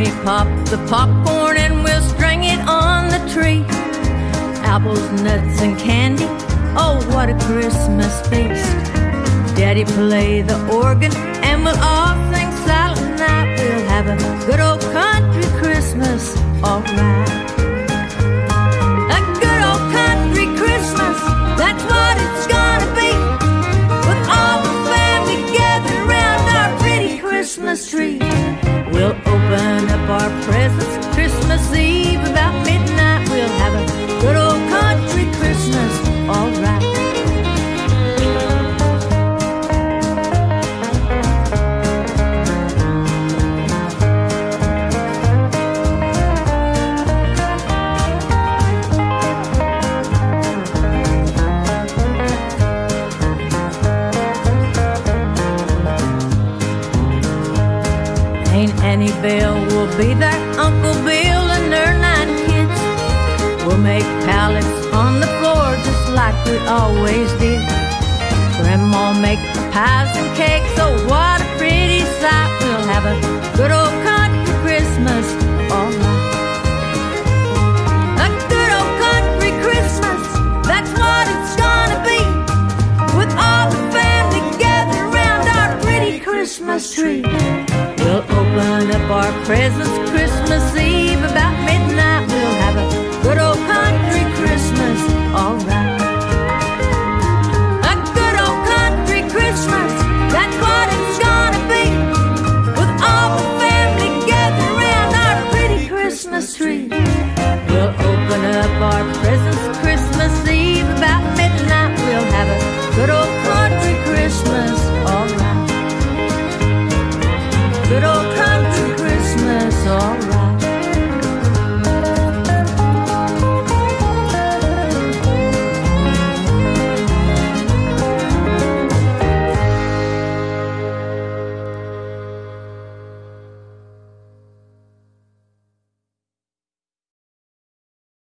Mommy, pop the popcorn and we'll string it on the tree. Apples, nuts, and candy, oh, what a Christmas feast. Daddy, play the organ and we'll all sing Silent Night. We'll have a good old country Christmas, alright. A good old country Christmas, that's what it's gonna be. With all the family gathered around our pretty Christmas tree. We'll open up our presents Christmas Eve about midnight. We'll have a good old country Christmas, alright. Annie Bell will be there, Uncle Bill and their 9 kids. We'll make pallets on the floor just like we always did. Grandma make the pies and cakes, oh what a pretty sight. We'll have a good old country Christmas, alright. A good old country Christmas, that's what it's gonna be. With all the family gathered around our pretty Christmas tree. We'll open up our presents Christmas Eve about midnight. We'll have a good old country Christmas, alright. A good old country Christmas, that's what it's gonna be. With all the family gathered around our pretty Christmas tree. We'll open up our presents Christmas Eve about midnight. We'll have a good old country Christmas, alright. Good old